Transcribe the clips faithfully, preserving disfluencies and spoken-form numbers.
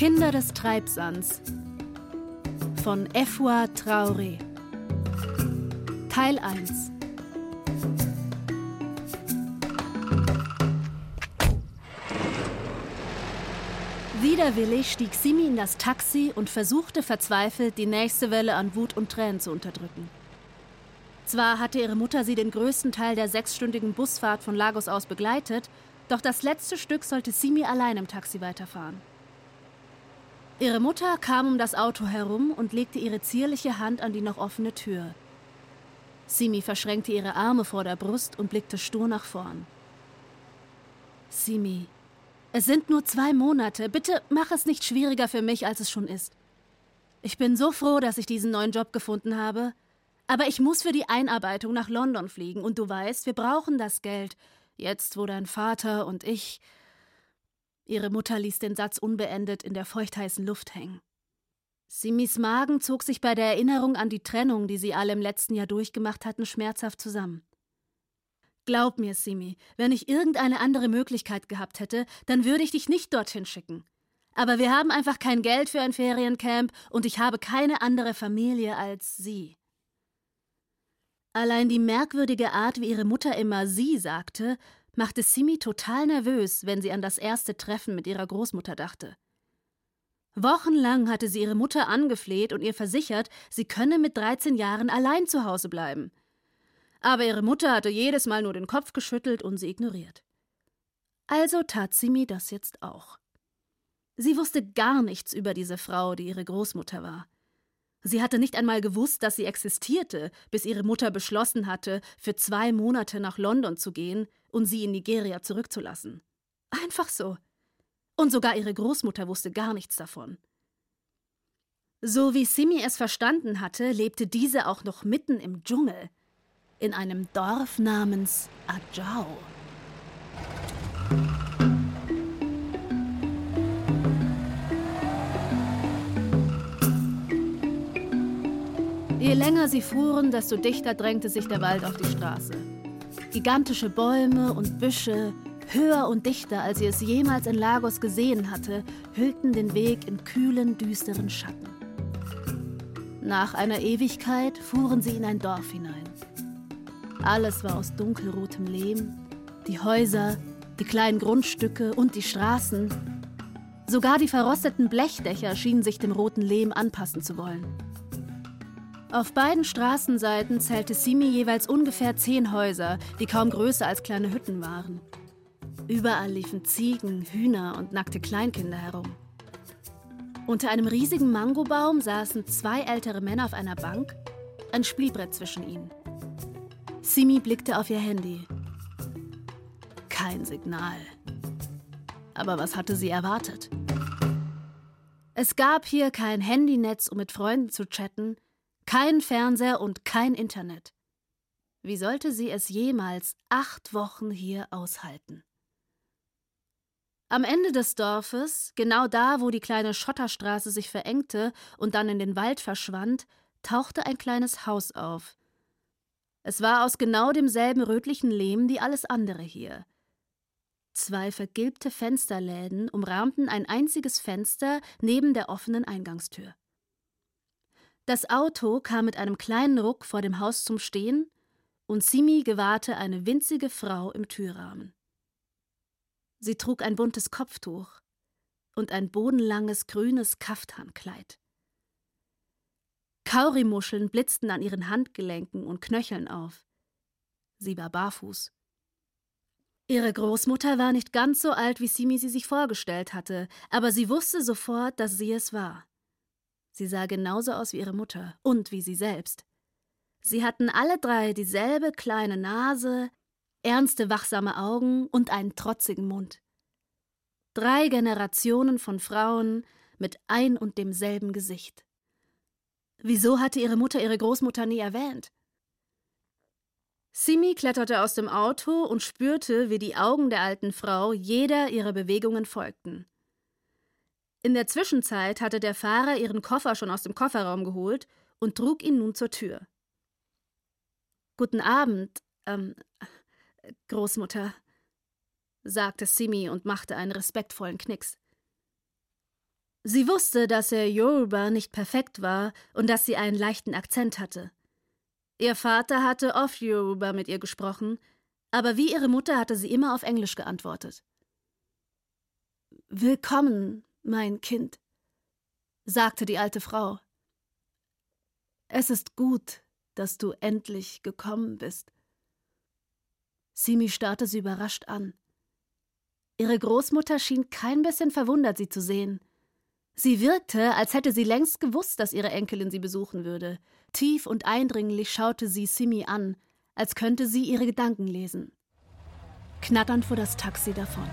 Kinder des Treibsands von Efua Traoré. Teil eins. Widerwillig stieg Simi in das Taxi und versuchte verzweifelt, die nächste Welle an Wut und Tränen zu unterdrücken. Zwar hatte ihre Mutter sie den größten Teil der sechsstündigen Busfahrt von Lagos aus begleitet, doch das letzte Stück sollte Simi allein im Taxi weiterfahren. Ihre Mutter kam um das Auto herum und legte ihre zierliche Hand an die noch offene Tür. Simi verschränkte ihre Arme vor der Brust und blickte stur nach vorn. »Simi, es sind nur zwei Monate. Bitte mach es nicht schwieriger für mich, als es schon ist. Ich bin so froh, dass ich diesen neuen Job gefunden habe. Aber ich muss für die Einarbeitung nach London fliegen. Und du weißt, wir brauchen das Geld. Jetzt, wo dein Vater und ich…« Ihre Mutter ließ den Satz unbeendet in der feuchtheißen Luft hängen. Simis Magen zog sich bei der Erinnerung an die Trennung, die sie alle im letzten Jahr durchgemacht hatten, schmerzhaft zusammen. »Glaub mir, Simi, wenn ich irgendeine andere Möglichkeit gehabt hätte, dann würde ich dich nicht dorthin schicken. Aber wir haben einfach kein Geld für ein Feriencamp und ich habe keine andere Familie als sie.« Allein die merkwürdige Art, wie ihre Mutter immer »sie« sagte, machte Simi total nervös, wenn sie an das erste Treffen mit ihrer Großmutter dachte. Wochenlang hatte sie ihre Mutter angefleht und ihr versichert, sie könne mit dreizehn Jahren allein zu Hause bleiben. Aber ihre Mutter hatte jedes Mal nur den Kopf geschüttelt und sie ignoriert. Also tat Simi das jetzt auch. Sie wusste gar nichts über diese Frau, die ihre Großmutter war. Sie hatte nicht einmal gewusst, dass sie existierte, bis ihre Mutter beschlossen hatte, für zwei Monate nach London zu gehen und sie in Nigeria zurückzulassen. Einfach so. Und sogar ihre Großmutter wusste gar nichts davon. So wie Simi es verstanden hatte, lebte diese auch noch mitten im Dschungel, in einem Dorf namens Ajao. Je länger sie fuhren, desto dichter drängte sich der Wald auf die Straße. Gigantische Bäume und Büsche, höher und dichter, als sie es jemals in Lagos gesehen hatte, hüllten den Weg in kühlen, düsteren Schatten. Nach einer Ewigkeit fuhren sie in ein Dorf hinein. Alles war aus dunkelrotem Lehm, die Häuser, die kleinen Grundstücke und die Straßen. Sogar die verrosteten Blechdächer schienen sich dem roten Lehm anpassen zu wollen. Auf beiden Straßenseiten zählte Simi jeweils ungefähr zehn Häuser, die kaum größer als kleine Hütten waren. Überall liefen Ziegen, Hühner und nackte Kleinkinder herum. Unter einem riesigen Mangobaum saßen zwei ältere Männer auf einer Bank, ein Spielbrett zwischen ihnen. Simi blickte auf ihr Handy. Kein Signal. Aber was hatte sie erwartet? Es gab hier kein Handynetz, um mit Freunden zu chatten, kein Fernseher und kein Internet. Wie sollte sie es jemals acht Wochen hier aushalten? Am Ende des Dorfes, genau da, wo die kleine Schotterstraße sich verengte und dann in den Wald verschwand, tauchte ein kleines Haus auf. Es war aus genau demselben rötlichen Lehm wie alles andere hier. Zwei vergilbte Fensterläden umrahmten ein einziges Fenster neben der offenen Eingangstür. Das Auto kam mit einem kleinen Ruck vor dem Haus zum Stehen und Simi gewahrte eine winzige Frau im Türrahmen. Sie trug ein buntes Kopftuch und ein bodenlanges grünes Kaftankleid. Kaurimuscheln blitzten an ihren Handgelenken und Knöcheln auf. Sie war barfuß. Ihre Großmutter war nicht ganz so alt, wie Simi sie sich vorgestellt hatte, aber sie wusste sofort, dass sie es war. Sie sah genauso aus wie ihre Mutter und wie sie selbst. Sie hatten alle drei dieselbe kleine Nase, ernste, wachsame Augen und einen trotzigen Mund. Drei Generationen von Frauen mit ein und demselben Gesicht. Wieso hatte ihre Mutter ihre Großmutter nie erwähnt? Simi kletterte aus dem Auto und spürte, wie die Augen der alten Frau jeder ihrer Bewegungen folgten. In der Zwischenzeit hatte der Fahrer ihren Koffer schon aus dem Kofferraum geholt und trug ihn nun zur Tür. »Guten Abend, ähm, Großmutter«, sagte Simi und machte einen respektvollen Knicks. Sie wusste, dass ihr Yoruba nicht perfekt war und dass sie einen leichten Akzent hatte. Ihr Vater hatte oft Yoruba mit ihr gesprochen, aber wie ihre Mutter hatte sie immer auf Englisch geantwortet. »Willkommen, mein Kind«, sagte die alte Frau. »Es ist gut, dass du endlich gekommen bist.« Simi starrte sie überrascht an. Ihre Großmutter schien kein bisschen verwundert, sie zu sehen. Sie wirkte, als hätte sie längst gewusst, dass ihre Enkelin sie besuchen würde. Tief und eindringlich schaute sie Simi an, als könnte sie ihre Gedanken lesen. Knatternd fuhr das Taxi davon.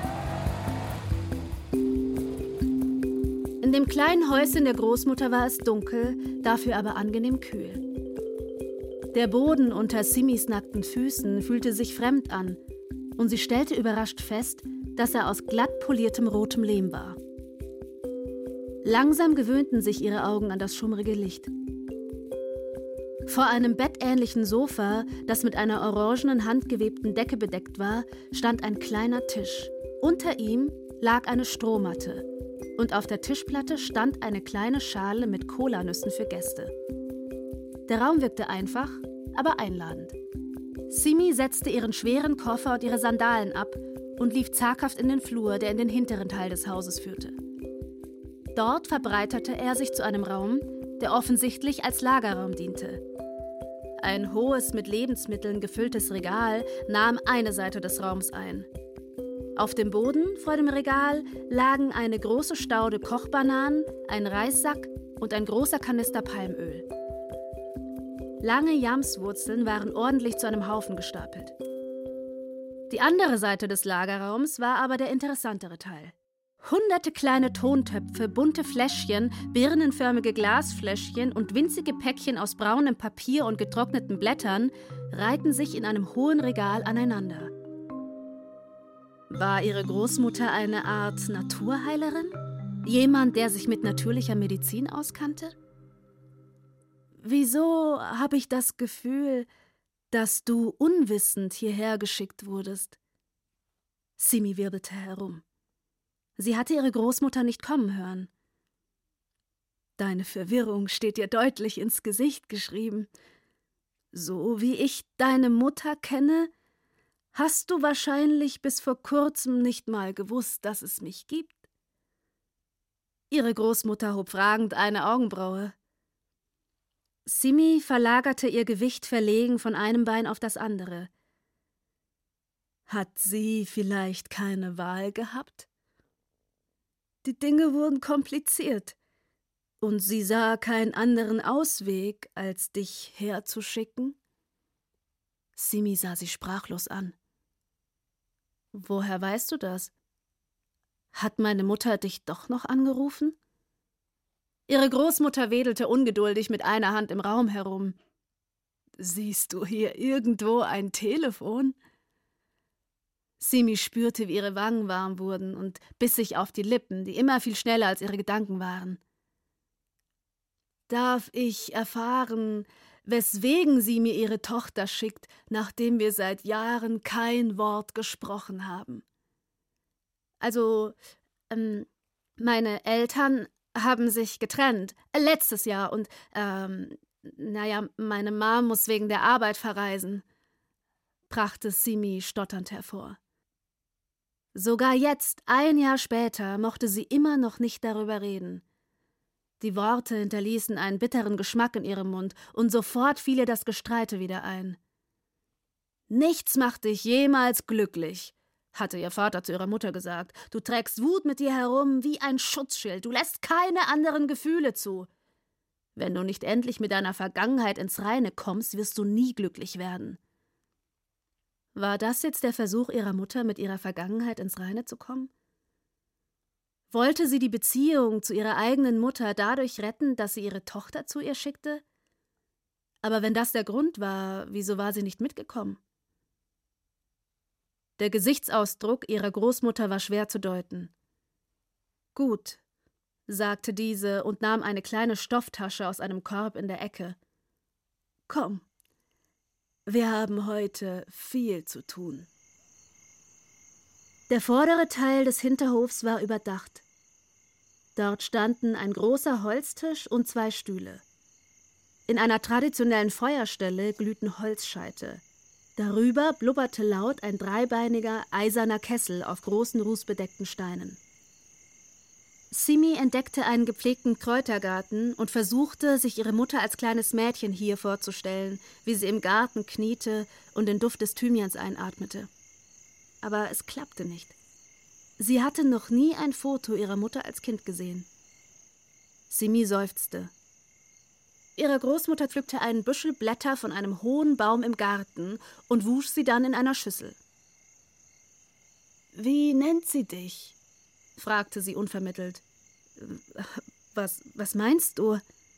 In dem kleinen Häuschen der Großmutter war es dunkel, dafür aber angenehm kühl. Der Boden unter Simis nackten Füßen fühlte sich fremd an, und sie stellte überrascht fest, dass er aus glatt poliertem rotem Lehm war. Langsam gewöhnten sich ihre Augen an das schummrige Licht. Vor einem bettähnlichen Sofa, das mit einer orangenen handgewebten Decke bedeckt war, stand ein kleiner Tisch. Unter ihm lag eine Strohmatte und auf der Tischplatte stand eine kleine Schale mit Kolanüssen für Gäste. Der Raum wirkte einfach, aber einladend. Simi setzte ihren schweren Koffer und ihre Sandalen ab und lief zaghaft in den Flur, der in den hinteren Teil des Hauses führte. Dort verbreiterte er sich zu einem Raum, der offensichtlich als Lagerraum diente. Ein hohes, mit Lebensmitteln gefülltes Regal nahm eine Seite des Raums ein. Auf dem Boden vor dem Regal lagen eine große Staude Kochbananen, ein Reissack und ein großer Kanister Palmöl. Lange Jamswurzeln waren ordentlich zu einem Haufen gestapelt. Die andere Seite des Lagerraums war aber der interessantere Teil. Hunderte kleine Tontöpfe, bunte Fläschchen, birnenförmige Glasfläschchen und winzige Päckchen aus braunem Papier und getrockneten Blättern reihten sich in einem hohen Regal aneinander. War ihre Großmutter eine Art Naturheilerin? Jemand, der sich mit natürlicher Medizin auskannte? Wieso habe ich das Gefühl, dass du unwissend hierher geschickt wurdest? Simi wirbelte herum. Sie hatte ihre Großmutter nicht kommen hören. Deine Verwirrung steht dir deutlich ins Gesicht geschrieben. So wie ich deine Mutter kenne, hast du wahrscheinlich bis vor kurzem nicht mal gewusst, dass es mich gibt. Ihre Großmutter hob fragend eine Augenbraue. Simi verlagerte ihr Gewicht verlegen von einem Bein auf das andere. Hat sie vielleicht keine Wahl gehabt? Die Dinge wurden kompliziert, und sie sah keinen anderen Ausweg, als dich herzuschicken? Simi sah sie sprachlos an. Woher weißt du das? Hat meine Mutter dich doch noch angerufen? Ihre Großmutter wedelte ungeduldig mit einer Hand im Raum herum. Siehst du hier irgendwo ein Telefon? Simi spürte, wie ihre Wangen warm wurden und biss sich auf die Lippen, die immer viel schneller als ihre Gedanken waren. Darf ich erfahren, weswegen sie mir ihre Tochter schickt, nachdem wir seit Jahren kein Wort gesprochen haben? Also, ähm, meine Eltern haben sich getrennt, äh, letztes Jahr, und, ähm, naja, meine Mom muss wegen der Arbeit verreisen, brachte Simi stotternd hervor. Sogar jetzt, ein Jahr später, mochte sie immer noch nicht darüber reden. Die Worte hinterließen einen bitteren Geschmack in ihrem Mund, und sofort fiel ihr das Gestreite wieder ein. »Nichts macht dich jemals glücklich«, hatte ihr Vater zu ihrer Mutter gesagt. »Du trägst Wut mit dir herum wie ein Schutzschild, du lässt keine anderen Gefühle zu. Wenn du nicht endlich mit deiner Vergangenheit ins Reine kommst, wirst du nie glücklich werden.« War das jetzt der Versuch ihrer Mutter, mit ihrer Vergangenheit ins Reine zu kommen? Wollte sie die Beziehung zu ihrer eigenen Mutter dadurch retten, dass sie ihre Tochter zu ihr schickte? Aber wenn das der Grund war, wieso war sie nicht mitgekommen? Der Gesichtsausdruck ihrer Großmutter war schwer zu deuten. »Gut«, sagte diese und nahm eine kleine Stofftasche aus einem Korb in der Ecke. »Komm. Wir haben heute viel zu tun.« Der vordere Teil des Hinterhofs war überdacht. Dort standen ein großer Holztisch und zwei Stühle. In einer traditionellen Feuerstelle glühten Holzscheite. Darüber blubberte laut ein dreibeiniger, eiserner Kessel auf großen, rußbedeckten Steinen. Simi entdeckte einen gepflegten Kräutergarten und versuchte, sich ihre Mutter als kleines Mädchen hier vorzustellen, wie sie im Garten kniete und den Duft des Thymians einatmete. Aber es klappte nicht. Sie hatte noch nie ein Foto ihrer Mutter als Kind gesehen. Simi seufzte. Ihre Großmutter pflückte einen Büschel Blätter von einem hohen Baum im Garten und wusch sie dann in einer Schüssel. »Wie nennt sie dich?« fragte sie unvermittelt. Was, was meinst du?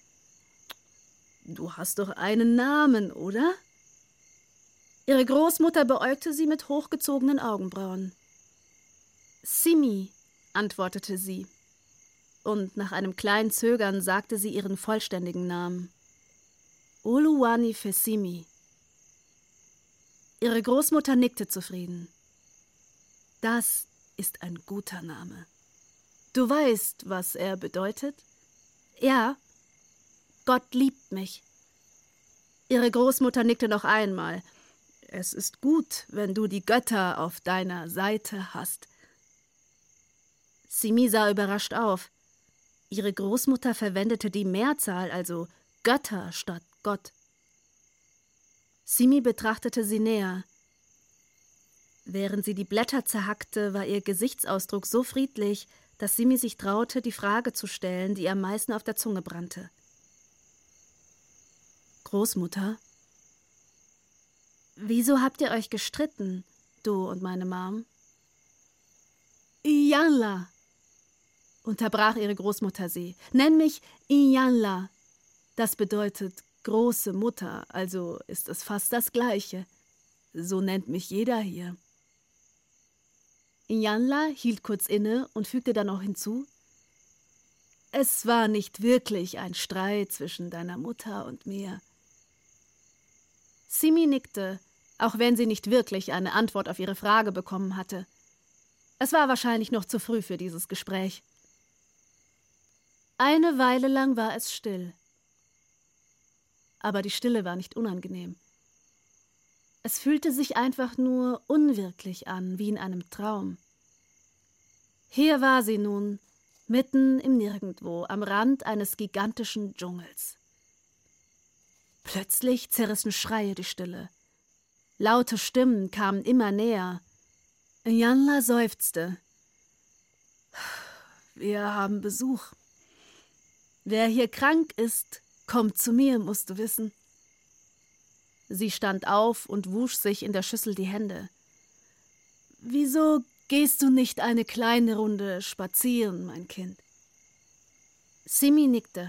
Du hast doch einen Namen, oder? Ihre Großmutter beäugte sie mit hochgezogenen Augenbrauen. Simi, antwortete sie. Und nach einem kleinen Zögern sagte sie ihren vollständigen Namen. Oluwanifesimi. Ihre Großmutter nickte zufrieden. Das ist ein guter Name. Du weißt, was er bedeutet? Ja, Gott liebt mich. Ihre Großmutter nickte noch einmal. Es ist gut, wenn du die Götter auf deiner Seite hast. Simi sah überrascht auf. Ihre Großmutter verwendete die Mehrzahl, also Götter statt Gott. Simi betrachtete sie näher. Während sie die Blätter zerhackte, war ihr Gesichtsausdruck so friedlich, dass Simi sich traute, die Frage zu stellen, die ihr am meisten auf der Zunge brannte. Großmutter? Wieso habt ihr euch gestritten, du und meine Mom? Iyanla, unterbrach ihre Großmutter sie. Nenn mich Iyanla. Das bedeutet große Mutter, also ist es fast das Gleiche. So nennt mich jeder hier. Iyanla hielt kurz inne und fügte dann noch hinzu: Es war nicht wirklich ein Streit zwischen deiner Mutter und mir. Simi nickte, auch wenn sie nicht wirklich eine Antwort auf ihre Frage bekommen hatte. Es war wahrscheinlich noch zu früh für dieses Gespräch. Eine Weile lang war es still. Aber die Stille war nicht unangenehm. Es fühlte sich einfach nur unwirklich an, wie in einem Traum. Hier war sie nun, mitten im Nirgendwo, am Rand eines gigantischen Dschungels. Plötzlich zerrissen Schreie die Stille. Laute Stimmen kamen immer näher. Iyanla seufzte. Wir haben Besuch. Wer hier krank ist, kommt zu mir, musst du wissen. Sie stand auf und wusch sich in der Schüssel die Hände. Wieso gehst du nicht eine kleine Runde spazieren, mein Kind? Simi nickte.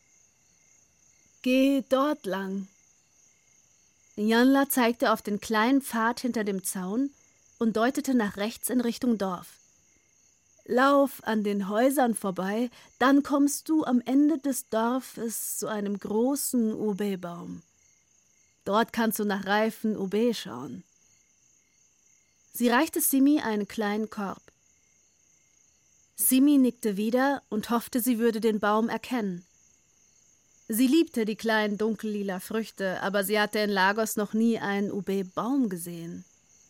Geh dort lang. Iyanla zeigte auf den kleinen Pfad hinter dem Zaun und deutete nach rechts in Richtung Dorf. Lauf an den Häusern vorbei, dann kommst du am Ende des Dorfes zu einem großen Ube-Baum. Dort kannst du nach reifen Ube schauen. Sie reichte Simi einen kleinen Korb. Simi nickte wieder und hoffte, sie würde den Baum erkennen. Sie liebte die kleinen dunkellila Früchte, aber sie hatte in Lagos noch nie einen Ube-Baum gesehen.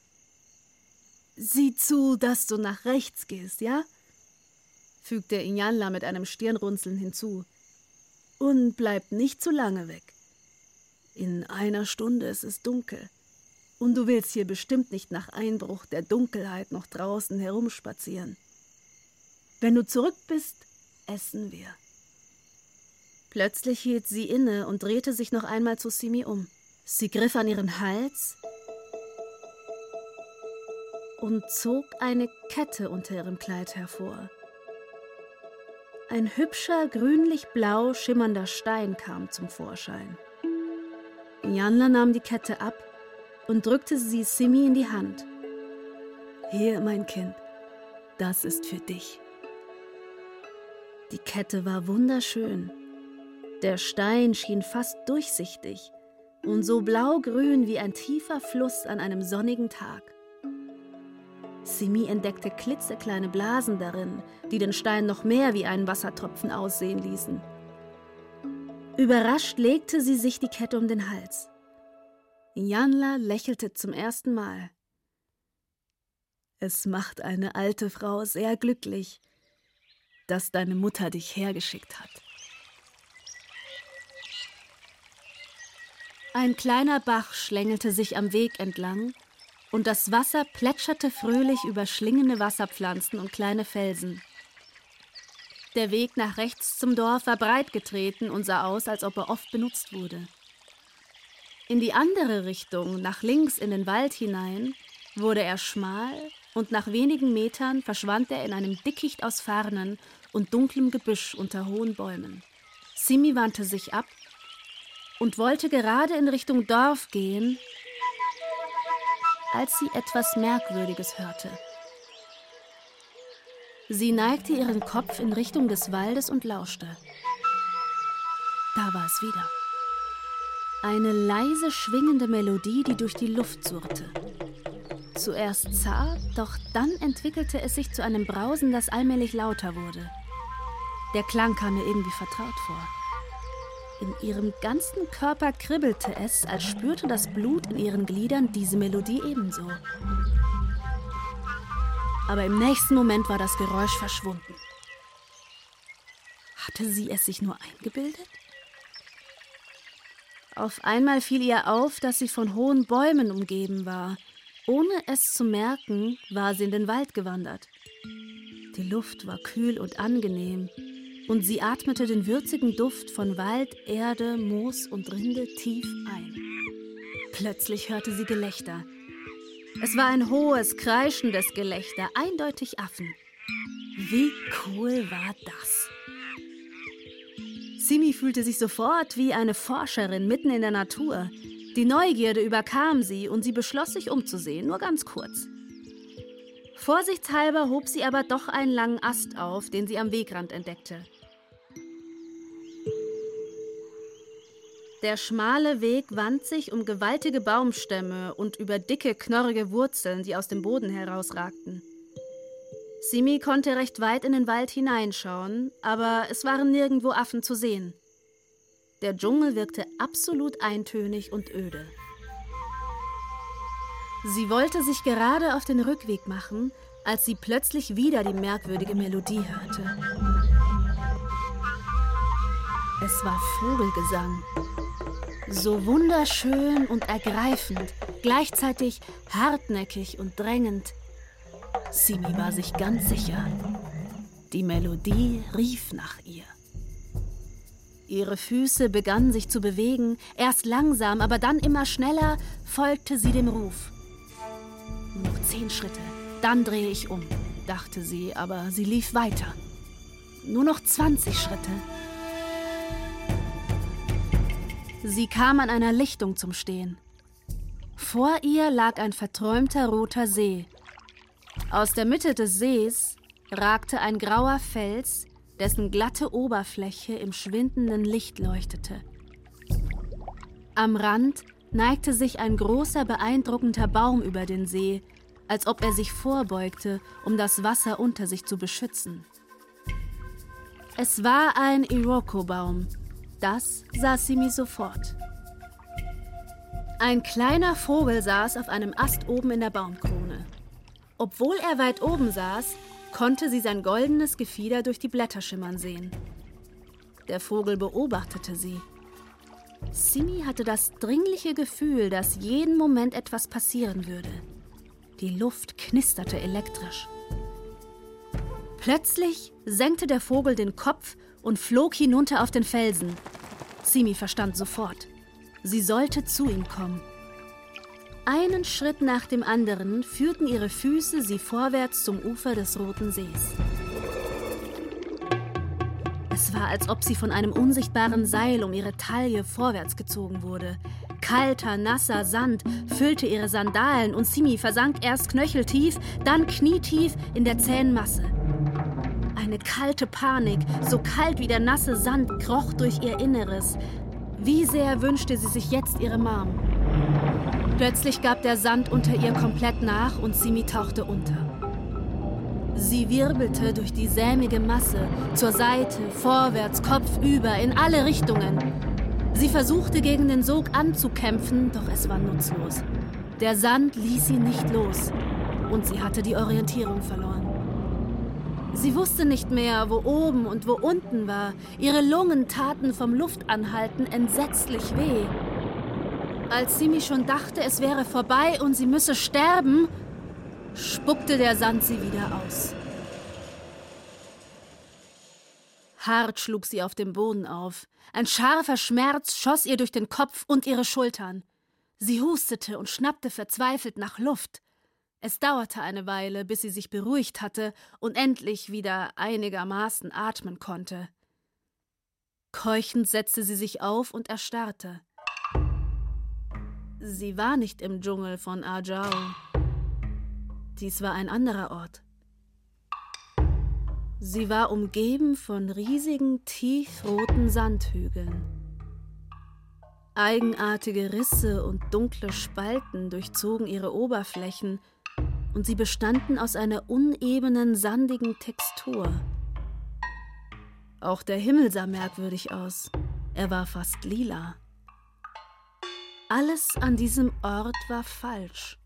Sieh zu, dass du nach rechts gehst, ja? Fügte Iyanla mit einem Stirnrunzeln hinzu. Und bleib nicht zu lange weg. In einer Stunde ist es dunkel. Und du willst hier bestimmt nicht nach Einbruch der Dunkelheit noch draußen herumspazieren. Wenn du zurück bist, essen wir. Plötzlich hielt sie inne und drehte sich noch einmal zu Simi um. Sie griff an ihren Hals und zog eine Kette unter ihrem Kleid hervor. Ein hübscher, grünlich-blau schimmernder Stein kam zum Vorschein. Iyanla nahm die Kette ab und drückte sie Simi in die Hand. Hier, mein Kind, das ist für dich. Die Kette war wunderschön. Der Stein schien fast durchsichtig und so blaugrün wie ein tiefer Fluss an einem sonnigen Tag. Simi entdeckte klitzekleine Blasen darin, die den Stein noch mehr wie einen Wassertropfen aussehen ließen. Überrascht legte sie sich die Kette um den Hals. Iyanla lächelte zum ersten Mal. Es macht eine alte Frau sehr glücklich, dass deine Mutter dich hergeschickt hat. Ein kleiner Bach schlängelte sich am Weg entlang und das Wasser plätscherte fröhlich über schlingende Wasserpflanzen und kleine Felsen. Der Weg nach rechts zum Dorf war breit getreten und sah aus, als ob er oft benutzt wurde. In die andere Richtung, nach links in den Wald hinein, wurde er schmal und nach wenigen Metern verschwand er in einem Dickicht aus Farnen und dunklem Gebüsch unter hohen Bäumen. Simi wandte sich ab und wollte gerade in Richtung Dorf gehen, als sie etwas Merkwürdiges hörte. Sie neigte ihren Kopf in Richtung des Waldes und lauschte. Da war es wieder. Eine leise schwingende Melodie, die durch die Luft surrte. Zuerst zart, doch dann entwickelte es sich zu einem Brausen, das allmählich lauter wurde. Der Klang kam mir irgendwie vertraut vor. In ihrem ganzen Körper kribbelte es, als spürte das Blut in ihren Gliedern diese Melodie ebenso. Aber im nächsten Moment war das Geräusch verschwunden. Hatte sie es sich nur eingebildet? Auf einmal fiel ihr auf, dass sie von hohen Bäumen umgeben war. Ohne es zu merken, war sie in den Wald gewandert. Die Luft war kühl und angenehm, und sie atmete den würzigen Duft von Wald, Erde, Moos und Rinde tief ein. Plötzlich hörte sie Gelächter. Es war ein hohes, kreischendes Gelächter, eindeutig Affen. Wie cool war das? Simi fühlte sich sofort wie eine Forscherin mitten in der Natur. Die Neugierde überkam sie und sie beschloss, sich umzusehen, nur ganz kurz. Vorsichtshalber hob sie aber doch einen langen Ast auf, den sie am Wegrand entdeckte. Der schmale Weg wand sich um gewaltige Baumstämme und über dicke, knorrige Wurzeln, die aus dem Boden herausragten. Simi konnte recht weit in den Wald hineinschauen, aber es waren nirgendwo Affen zu sehen. Der Dschungel wirkte absolut eintönig und öde. Sie wollte sich gerade auf den Rückweg machen, als sie plötzlich wieder die merkwürdige Melodie hörte. Es war Vogelgesang. So wunderschön und ergreifend, gleichzeitig hartnäckig und drängend. Simi war sich ganz sicher. Die Melodie rief nach ihr. Ihre Füße begannen sich zu bewegen, erst langsam, aber dann immer schneller folgte sie dem Ruf. Nur noch zehn Schritte, dann drehe ich um, dachte sie, aber sie lief weiter. Nur noch zwanzig Schritte. Sie kam an einer Lichtung zum Stehen. Vor ihr lag ein verträumter roter See. Aus der Mitte des Sees ragte ein grauer Fels, dessen glatte Oberfläche im schwindenden Licht leuchtete. Am Rand neigte sich ein großer, beeindruckender Baum über den See, als ob er sich vorbeugte, um das Wasser unter sich zu beschützen. Es war ein Iroko-Baum. Das sah Simi sofort. Ein kleiner Vogel saß auf einem Ast oben in der Baumkrone. Obwohl er weit oben saß, konnte sie sein goldenes Gefieder durch die Blätter schimmern sehen. Der Vogel beobachtete sie. Simi hatte das dringliche Gefühl, dass jeden Moment etwas passieren würde. Die Luft knisterte elektrisch. Plötzlich senkte der Vogel den Kopf und flog hinunter auf den Felsen. Simi verstand sofort. Sie sollte zu ihm kommen. Einen Schritt nach dem anderen führten ihre Füße sie vorwärts zum Ufer des Roten Sees. Es war, als ob sie von einem unsichtbaren Seil um ihre Taille vorwärts gezogen wurde. Kalter, nasser Sand füllte ihre Sandalen und Simi versank erst knöcheltief, dann knietief in der zähen Masse. Eine kalte Panik, so kalt wie der nasse Sand, kroch durch ihr Inneres. Wie sehr wünschte sie sich jetzt ihre Mom. Plötzlich gab der Sand unter ihr komplett nach und Simi tauchte unter. Sie wirbelte durch die sämige Masse, zur Seite, vorwärts, kopfüber, in alle Richtungen. Sie versuchte gegen den Sog anzukämpfen, doch es war nutzlos. Der Sand ließ sie nicht los und sie hatte die Orientierung verloren. Sie wusste nicht mehr, wo oben und wo unten war. Ihre Lungen taten vom Luftanhalten entsetzlich weh. Als Simi schon dachte, es wäre vorbei und sie müsse sterben, spuckte der Sand sie wieder aus. Hart schlug sie auf dem Boden auf. Ein scharfer Schmerz schoss ihr durch den Kopf und ihre Schultern. Sie hustete und schnappte verzweifelt nach Luft. Es dauerte eine Weile, bis sie sich beruhigt hatte und endlich wieder einigermaßen atmen konnte. Keuchend setzte sie sich auf und erstarrte. Sie war nicht im Dschungel von Ajao. Dies war ein anderer Ort. Sie war umgeben von riesigen, tiefroten Sandhügeln. Eigenartige Risse und dunkle Spalten durchzogen ihre Oberflächen und sie bestanden aus einer unebenen, sandigen Textur. Auch der Himmel sah merkwürdig aus. Er war fast lila. Alles an diesem Ort war falsch.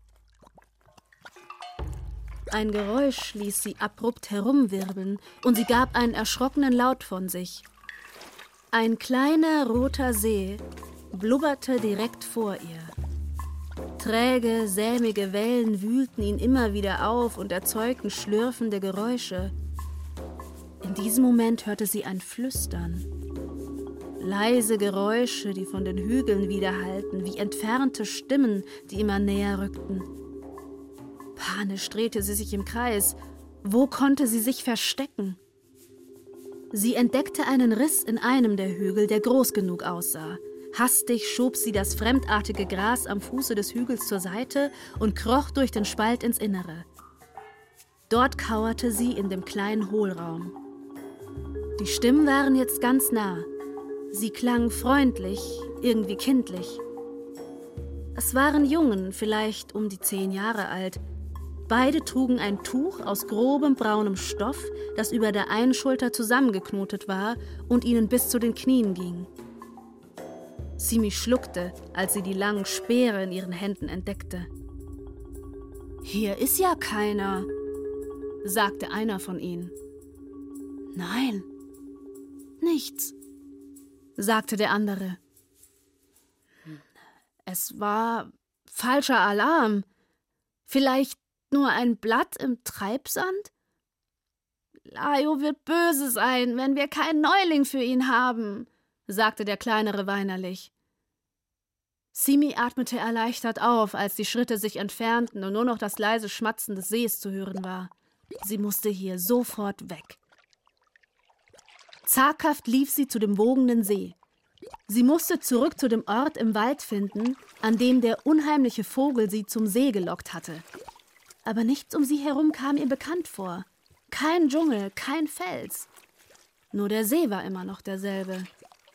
Ein Geräusch ließ sie abrupt herumwirbeln und sie gab einen erschrockenen Laut von sich. Ein kleiner roter See blubberte direkt vor ihr. Träge, sämige Wellen wühlten ihn immer wieder auf und erzeugten schlürfende Geräusche. In diesem Moment hörte sie ein Flüstern. Leise Geräusche, die von den Hügeln widerhallten, wie entfernte Stimmen, die immer näher rückten. Panisch drehte sie sich im Kreis. Wo konnte sie sich verstecken? Sie entdeckte einen Riss in einem der Hügel, der groß genug aussah. Hastig schob sie das fremdartige Gras am Fuße des Hügels zur Seite und kroch durch den Spalt ins Innere. Dort kauerte sie in dem kleinen Hohlraum. Die Stimmen waren jetzt ganz nah. Sie klangen freundlich, irgendwie kindlich. Es waren Jungen, vielleicht um die zehn Jahre alt. Beide trugen ein Tuch aus grobem braunem Stoff, das über der einen Schulter zusammengeknotet war und ihnen bis zu den Knien ging. Simi schluckte, als sie die langen Speere in ihren Händen entdeckte. »Hier ist ja keiner«, sagte einer von ihnen. »Nein, nichts«, sagte der andere. »Es war falscher Alarm. Vielleicht nur ein Blatt im Treibsand? Laio wird böse sein, wenn wir keinen Neuling für ihn haben«, sagte der Kleinere weinerlich. Simi atmete erleichtert auf, als die Schritte sich entfernten und nur noch das leise Schmatzen des Sees zu hören war. Sie musste hier sofort weg. Zaghaft lief sie zu dem wogenden See. Sie musste zurück zu dem Ort im Wald finden, an dem der unheimliche Vogel sie zum See gelockt hatte. Aber nichts um sie herum kam ihr bekannt vor. Kein Dschungel, kein Fels. Nur der See war immer noch derselbe.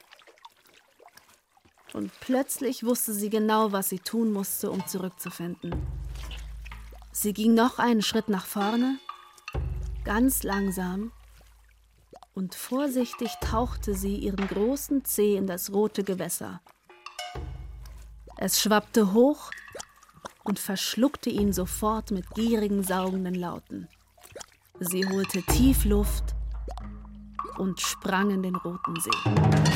Und plötzlich wusste sie genau, was sie tun musste, um zurückzufinden. Sie ging noch einen Schritt nach vorne, ganz langsam, und vorsichtig tauchte sie ihren großen Zeh in das rote Gewässer. Es schwappte hoch und verschluckte ihn sofort mit gierigen, saugenden Lauten. Sie holte tief Luft und sprang in den roten See.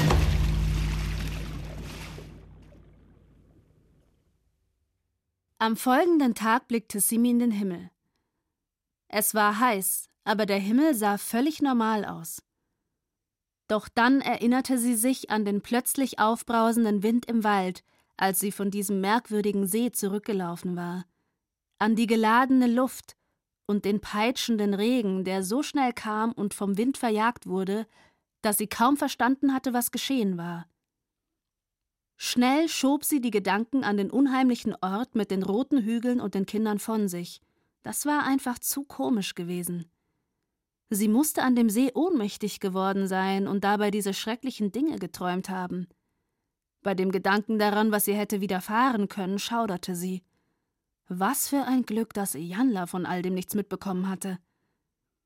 Am folgenden Tag blickte Simi in den Himmel. Es war heiß, aber der Himmel sah völlig normal aus. Doch dann erinnerte sie sich an den plötzlich aufbrausenden Wind im Wald, als sie von diesem merkwürdigen See zurückgelaufen war, an die geladene Luft und den peitschenden Regen, der so schnell kam und vom Wind verjagt wurde, dass sie kaum verstanden hatte, was geschehen war. Schnell schob sie die Gedanken an den unheimlichen Ort mit den roten Hügeln und den Kindern von sich. Das war einfach zu komisch gewesen. Sie musste an dem See ohnmächtig geworden sein und dabei diese schrecklichen Dinge geträumt haben. Bei dem Gedanken daran, was ihr hätte widerfahren können, schauderte sie. Was für ein Glück, dass Iyanla von all dem nichts mitbekommen hatte.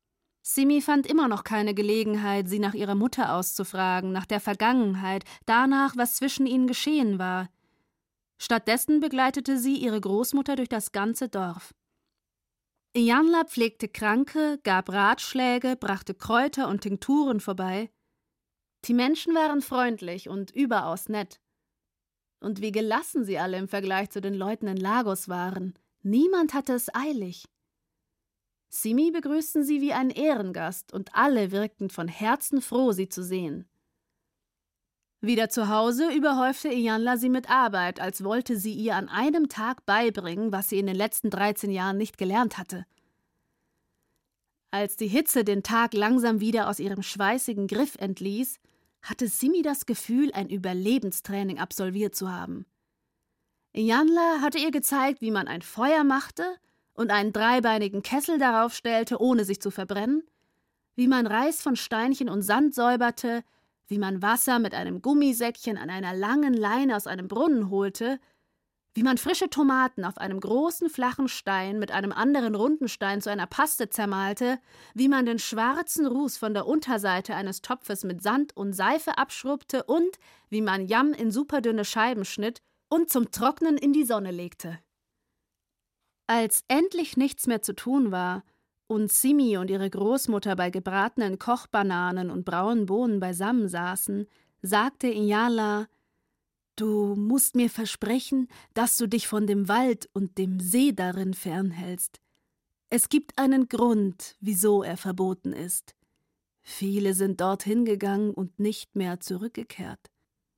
Simi fand immer noch keine Gelegenheit, sie nach ihrer Mutter auszufragen, nach der Vergangenheit, danach, was zwischen ihnen geschehen war. Stattdessen begleitete sie ihre Großmutter durch das ganze Dorf. Iyanla pflegte Kranke, gab Ratschläge, brachte Kräuter und Tinkturen vorbei. Die Menschen waren freundlich und überaus nett. Und wie gelassen sie alle im Vergleich zu den Leuten in Lagos waren. Niemand hatte es eilig. Simi begrüßten sie wie einen Ehrengast und alle wirkten von Herzen froh, sie zu sehen. Wieder zu Hause überhäufte Iyanla sie mit Arbeit, als wollte sie ihr an einem Tag beibringen, was sie in den letzten dreizehn Jahren nicht gelernt hatte. Als die Hitze den Tag langsam wieder aus ihrem schweißigen Griff entließ, hatte Simi das Gefühl, ein Überlebenstraining absolviert zu haben. Iyanla hatte ihr gezeigt, wie man ein Feuer machte und einen dreibeinigen Kessel darauf stellte, ohne sich zu verbrennen, wie man Reis von Steinchen und Sand säuberte, wie man Wasser mit einem Gummisäckchen an einer langen Leine aus einem Brunnen holte, wie man frische Tomaten auf einem großen flachen Stein mit einem anderen runden Stein zu einer Paste zermalte, wie man den schwarzen Ruß von der Unterseite eines Topfes mit Sand und Seife abschrubbte und wie man Yam in superdünne Scheiben schnitt und zum Trocknen in die Sonne legte. Als endlich nichts mehr zu tun war und Simi und ihre Großmutter bei gebratenen Kochbananen und braunen Bohnen beisammen saßen, sagte Iyanla: »Du musst mir versprechen, dass du dich von dem Wald und dem See darin fernhältst. Es gibt einen Grund, wieso er verboten ist. Viele sind dorthin gegangen und nicht mehr zurückgekehrt.«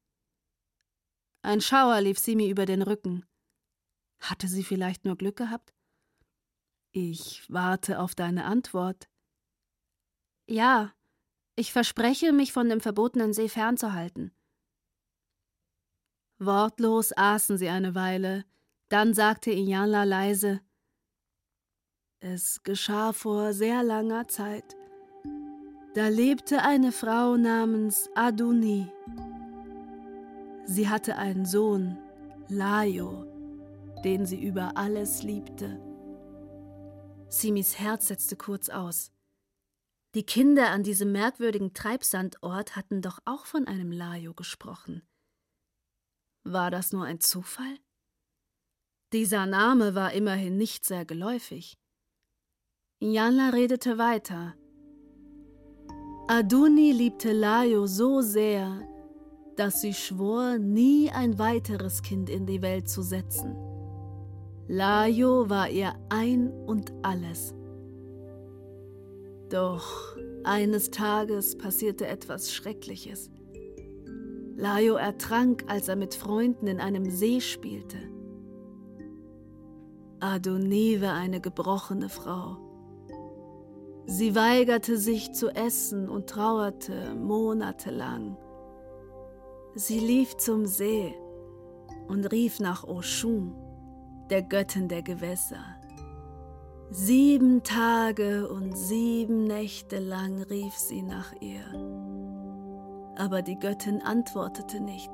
Ein Schauer lief Simi über den Rücken. Hatte sie vielleicht nur Glück gehabt? »Ich warte auf deine Antwort.« »Ja, ich verspreche, mich von dem verbotenen See fernzuhalten.« Wortlos aßen sie eine Weile, dann sagte Iyanla leise: »Es geschah vor sehr langer Zeit. Da lebte eine Frau namens Aduni. Sie hatte einen Sohn, Layo, den sie über alles liebte.« Simis Herz setzte kurz aus. Die Kinder an diesem merkwürdigen Treibsandort hatten doch auch von einem Layo gesprochen. War das nur ein Zufall? Dieser Name war immerhin nicht sehr geläufig. Iyanla redete weiter. Aduni liebte Layo so sehr, dass sie schwor, nie ein weiteres Kind in die Welt zu setzen. Layo war ihr Ein und Alles. Doch eines Tages passierte etwas Schreckliches. Layo ertrank, als er mit Freunden in einem See spielte. Aduni war eine gebrochene Frau. Sie weigerte sich zu essen und trauerte monatelang. Sie lief zum See und rief nach Oshun, der Göttin der Gewässer. Sieben Tage und sieben Nächte lang rief sie nach ihr. Aber die Göttin antwortete nicht.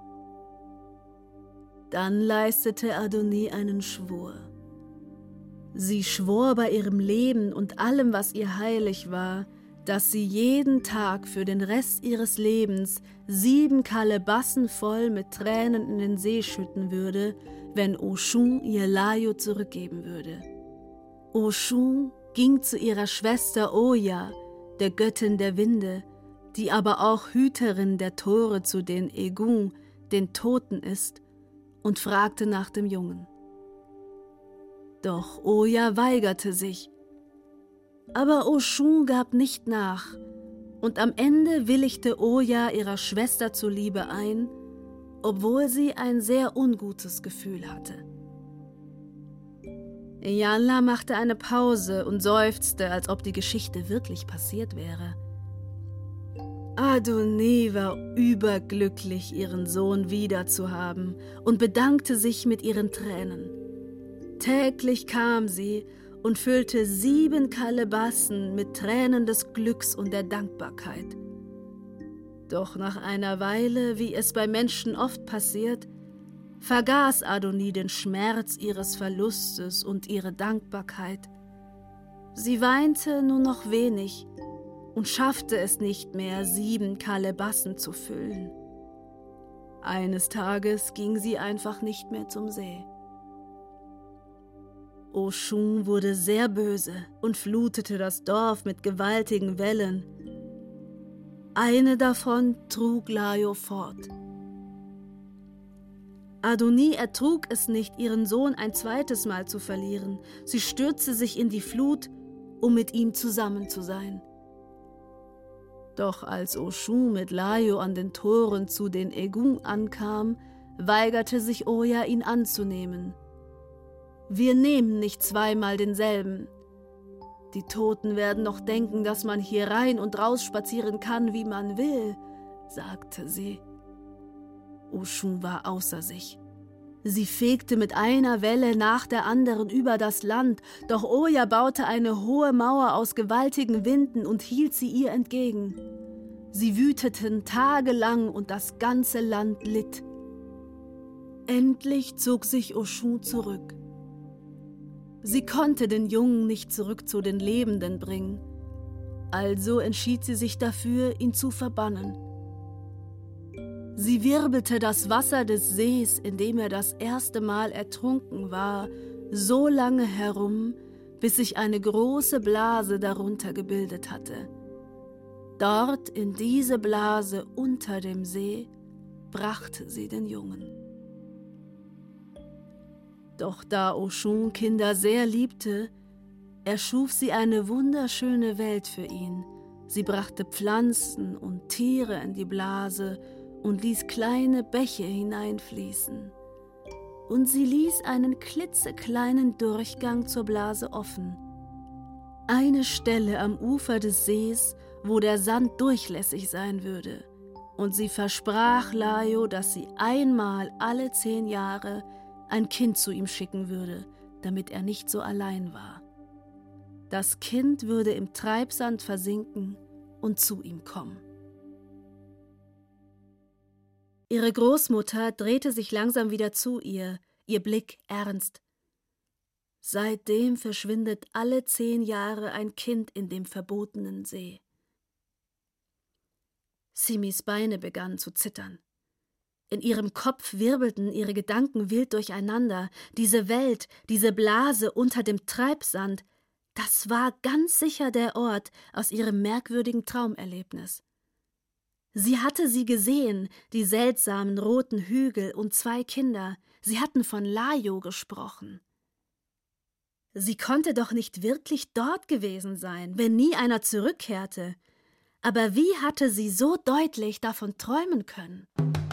Dann leistete Aduni einen Schwur. Sie schwor bei ihrem Leben und allem, was ihr heilig war, dass sie jeden Tag für den Rest ihres Lebens sieben Kalebassen voll mit Tränen in den See schütten würde, wenn Oshun ihr Layo zurückgeben würde. Oshun ging zu ihrer Schwester Oya, der Göttin der Winde, die aber auch Hüterin der Tore zu den Egun, den Toten, ist, und fragte nach dem Jungen. Doch Oya weigerte sich. Aber Oshun gab nicht nach, und am Ende willigte Oya ihrer Schwester zuliebe ein, obwohl sie ein sehr ungutes Gefühl hatte. Iyanla machte eine Pause und seufzte, als ob die Geschichte wirklich passiert wäre. Aduni war überglücklich, ihren Sohn wiederzuhaben und bedankte sich mit ihren Tränen. Täglich kam sie und füllte sieben Kalebassen mit Tränen des Glücks und der Dankbarkeit. Doch nach einer Weile, wie es bei Menschen oft passiert, vergaß Aduni den Schmerz ihres Verlustes und ihre Dankbarkeit. Sie weinte nur noch wenig und schaffte es nicht mehr, sieben Kalebassen zu füllen. Eines Tages ging sie einfach nicht mehr zum See. Oshun wurde sehr böse und flutete das Dorf mit gewaltigen Wellen. Eine davon trug Layo fort. Adoni ertrug es nicht, ihren Sohn ein zweites Mal zu verlieren. Sie stürzte sich in die Flut, um mit ihm zusammen zu sein. Doch als Oshun mit Layo an den Toren zu den Egun ankam, weigerte sich Oya, ihn anzunehmen. »Wir nehmen nicht zweimal denselben. Die Toten werden noch denken, dass man hier rein und raus spazieren kann, wie man will«, sagte sie. Oshun war außer sich. Sie fegte mit einer Welle nach der anderen über das Land, doch Oya baute eine hohe Mauer aus gewaltigen Winden und hielt sie ihr entgegen. Sie wüteten tagelang und das ganze Land litt. Endlich zog sich Oshun zurück. Sie konnte den Jungen nicht zurück zu den Lebenden bringen, also entschied sie sich dafür, ihn zu verbannen. Sie wirbelte das Wasser des Sees, in dem er das erste Mal ertrunken war, so lange herum, bis sich eine große Blase darunter gebildet hatte. Dort, in diese Blase unter dem See, brachte sie den Jungen. Doch da Oshun Kinder sehr liebte, erschuf sie eine wunderschöne Welt für ihn. Sie brachte Pflanzen und Tiere in die Blase und ließ kleine Bäche hineinfließen. Und sie ließ einen klitzekleinen Durchgang zur Blase offen. Eine Stelle am Ufer des Sees, wo der Sand durchlässig sein würde. Und sie versprach Layo, dass sie einmal alle zehn Jahre ein Kind zu ihm schicken würde, damit er nicht so allein war. Das Kind würde im Treibsand versinken und zu ihm kommen. Ihre Großmutter drehte sich langsam wieder zu ihr, ihr Blick ernst. Seitdem verschwindet alle zehn Jahre ein Kind in dem verbotenen See. Simis Beine begannen zu zittern. In ihrem Kopf wirbelten ihre Gedanken wild durcheinander. Diese Welt, diese Blase unter dem Treibsand, das war ganz sicher der Ort aus ihrem merkwürdigen Traumerlebnis. Sie hatte sie gesehen, die seltsamen roten Hügel und zwei Kinder. Sie hatten von Layo gesprochen. Sie konnte doch nicht wirklich dort gewesen sein, wenn nie einer zurückkehrte. Aber wie hatte sie so deutlich davon träumen können?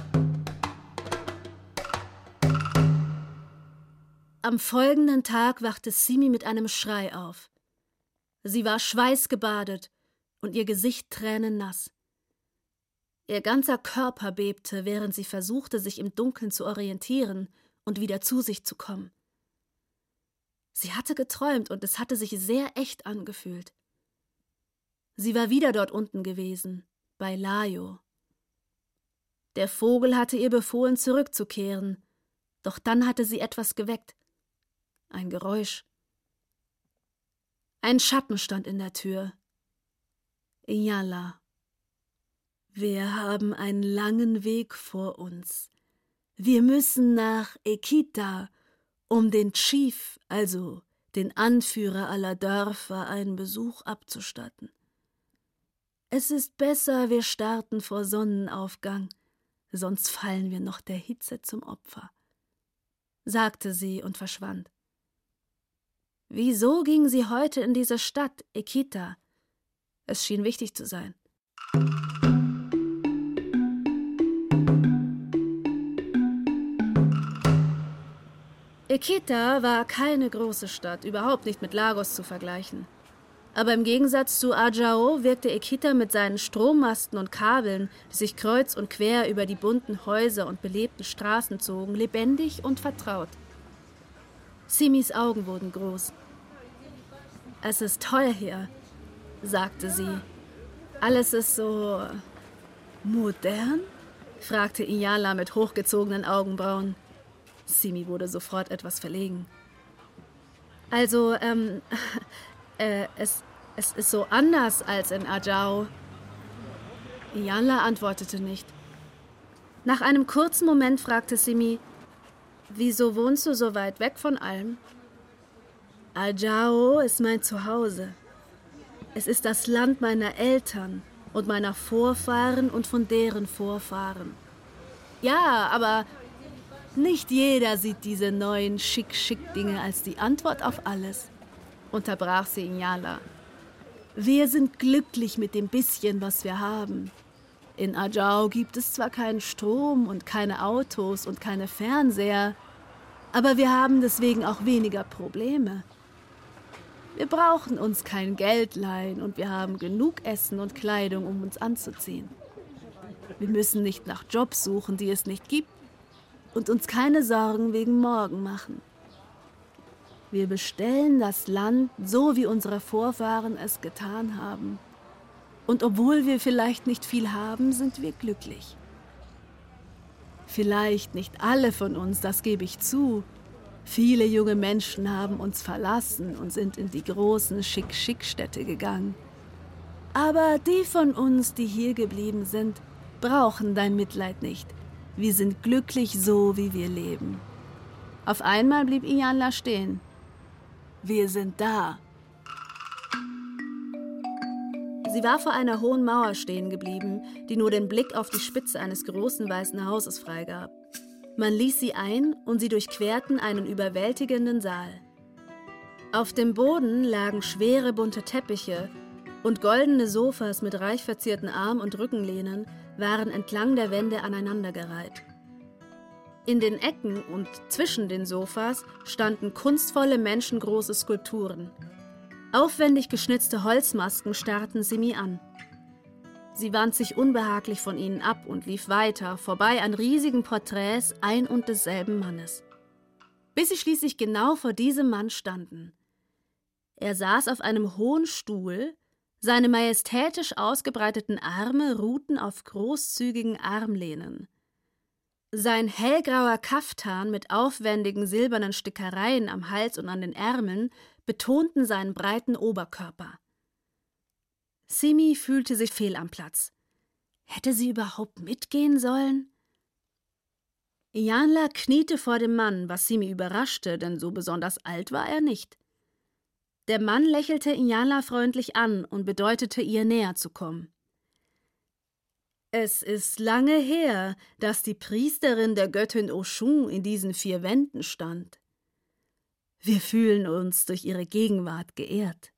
Am folgenden Tag wachte Simi mit einem Schrei auf. Sie war schweißgebadet und ihr Gesicht tränennass. Ihr ganzer Körper bebte, während sie versuchte, sich im Dunkeln zu orientieren und wieder zu sich zu kommen. Sie hatte geträumt und es hatte sich sehr echt angefühlt. Sie war wieder dort unten gewesen, bei Layo. Der Vogel hatte ihr befohlen, zurückzukehren, doch dann hatte sie etwas geweckt. Ein Geräusch. Ein Schatten stand in der Tür. Inyala. Wir haben einen langen Weg vor uns. Wir müssen nach Ekita, um den Chief, also den Anführer aller Dörfer, einen Besuch abzustatten. Es ist besser, wir starten vor Sonnenaufgang, sonst fallen wir noch der Hitze zum Opfer, sagte sie und verschwand. Wieso ging sie heute in diese Stadt, Ekita? Es schien wichtig zu sein. Ekita war keine große Stadt, überhaupt nicht mit Lagos zu vergleichen. Aber im Gegensatz zu Ajao wirkte Ekita mit seinen Strommasten und Kabeln, die sich kreuz und quer über die bunten Häuser und belebten Straßen zogen, lebendig und vertraut. Simis Augen wurden groß. »Es ist toll hier«, sagte sie. »Alles ist so modern?« fragte Inyala mit hochgezogenen Augenbrauen. Simi wurde sofort etwas verlegen. »Also, ähm, Äh, es, es ist so anders als in Ajao. Iyanla antwortete nicht. Nach einem kurzen Moment fragte Simi, wieso wohnst du so weit weg von allem? Ajao ist mein Zuhause. Es ist das Land meiner Eltern und meiner Vorfahren und von deren Vorfahren. Ja, aber nicht jeder sieht diese neuen Schick-Schick-Dinge als die Antwort auf alles, unterbrach sie Iyanla. Wir sind glücklich mit dem bisschen, was wir haben. In Ajao gibt es zwar keinen Strom und keine Autos und keine Fernseher, aber wir haben deswegen auch weniger Probleme. Wir brauchen uns kein Geld leihen und wir haben genug Essen und Kleidung, um uns anzuziehen. Wir müssen nicht nach Jobs suchen, die es nicht gibt, und uns keine Sorgen wegen morgen machen. Wir bestellen das Land so, wie unsere Vorfahren es getan haben. Und obwohl wir vielleicht nicht viel haben, sind wir glücklich. Vielleicht nicht alle von uns, das gebe ich zu. Viele junge Menschen haben uns verlassen und sind in die großen Schick-Schick-Städte gegangen. Aber die von uns, die hier geblieben sind, brauchen dein Mitleid nicht. Wir sind glücklich so, wie wir leben. Auf einmal blieb Iyanla stehen. Wir sind da. Sie war vor einer hohen Mauer stehen geblieben, die nur den Blick auf die Spitze eines großen weißen Hauses freigab. Man ließ sie ein und sie durchquerten einen überwältigenden Saal. Auf dem Boden lagen schwere bunte Teppiche und goldene Sofas mit reich verzierten Arm- und Rückenlehnen waren entlang der Wände aneinandergereiht. In den Ecken und zwischen den Sofas standen kunstvolle menschengroße Skulpturen. Aufwendig geschnitzte Holzmasken starrten Simi an. Sie wand sich unbehaglich von ihnen ab und lief weiter, vorbei an riesigen Porträts ein und desselben Mannes. Bis sie schließlich genau vor diesem Mann standen. Er saß auf einem hohen Stuhl, seine majestätisch ausgebreiteten Arme ruhten auf großzügigen Armlehnen. Sein hellgrauer Kaftan mit aufwendigen silbernen Stickereien am Hals und an den Ärmeln betonten seinen breiten Oberkörper. Simi fühlte sich fehl am Platz. Hätte sie überhaupt mitgehen sollen? Iyanla kniete vor dem Mann, was Simi überraschte, denn so besonders alt war er nicht. Der Mann lächelte Iyanla freundlich an und bedeutete ihr, näher zu kommen. Es ist lange her, dass die Priesterin der Göttin Oshun in diesen vier Wänden stand. Wir fühlen uns durch ihre Gegenwart geehrt.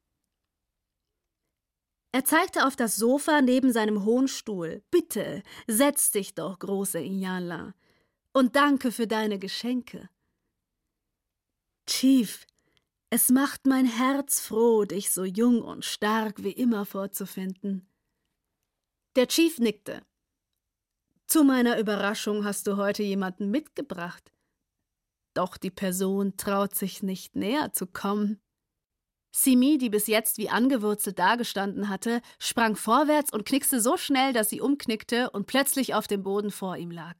Er zeigte auf das Sofa neben seinem hohen Stuhl. Bitte, setz dich doch, große Iyanla, und danke für deine Geschenke. Chief, es macht mein Herz froh, dich so jung und stark wie immer vorzufinden. Der Chief nickte. Zu meiner Überraschung hast du heute jemanden mitgebracht. Doch die Person traut sich nicht näher zu kommen. Simi, die bis jetzt wie angewurzelt dagestanden hatte, sprang vorwärts und knickste so schnell, dass sie umknickte und plötzlich auf dem Boden vor ihm lag.